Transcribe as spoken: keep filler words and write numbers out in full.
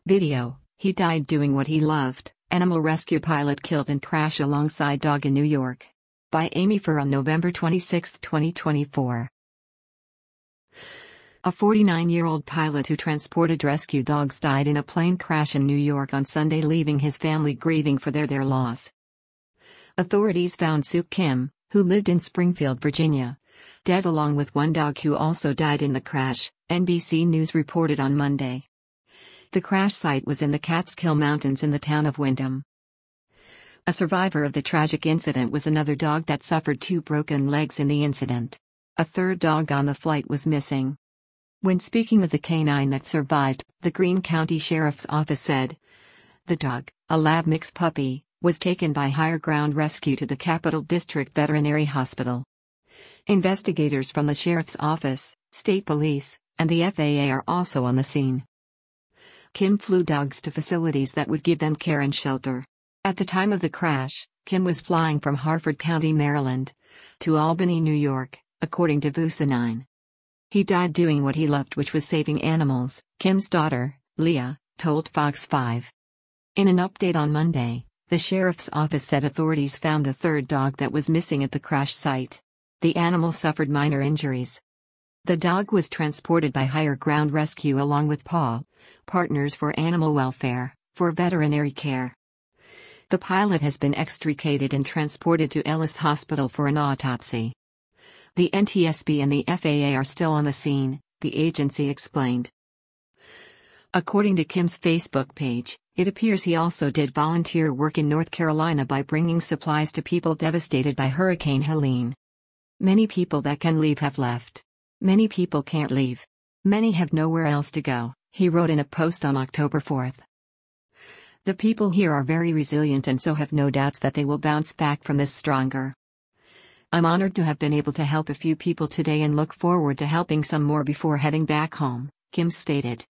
Video: he died doing what he loved. Animal rescue pilot killed in crash alongside dog in New York. By Amy Fur on November twenty-sixth, twenty twenty-four. A forty-nine-year-old pilot who transported rescue dogs died in a plane crash in New York on Sunday, leaving his family grieving for their, their loss. Authorities found Sue Kim, who lived in Springfield, Virginia, dead along with one dog who also died in the crash, N B C News reported on Monday. The crash site was in the Catskill Mountains in the town of Windham. A survivor of the tragic incident was another dog that suffered two broken legs in the incident. A third dog on the flight was missing. When speaking of the canine that survived, the Greene County Sheriff's Office said, "The dog, a lab mix puppy, was taken by Higher Ground Rescue to the Capital District Veterinary Hospital." Investigators from the Sheriff's Office, State Police, and the F A A are also on the scene. Kim flew dogs to facilities that would give them care and shelter. At the time of the crash, Kim was flying from Harford County, Maryland, to Albany, New York, according to V S A nine. He died doing what he loved, which was saving animals, Kim's daughter, Leah, told Fox five. In an update on Monday, the sheriff's office said authorities found the third dog that was missing at the crash site. The animal suffered minor injuries. The dog was transported by Higher Ground Rescue along with Paul, Partners for Animal Welfare, for veterinary care. The pilot has been extricated and transported to Ellis Hospital for an autopsy. The N T S B and the F A A are still on the scene, the agency explained. According to Kim's Facebook page, it appears he also did volunteer work in North Carolina by bringing supplies to people devastated by Hurricane Helene. "Many people that can leave have left. Many people can't leave. Many have nowhere else to go," he wrote in a post on October fourth. "The people here are very resilient and so have no doubts that they will bounce back from this stronger. I'm honored to have been able to help a few people today and look forward to helping some more before heading back home," Kim stated.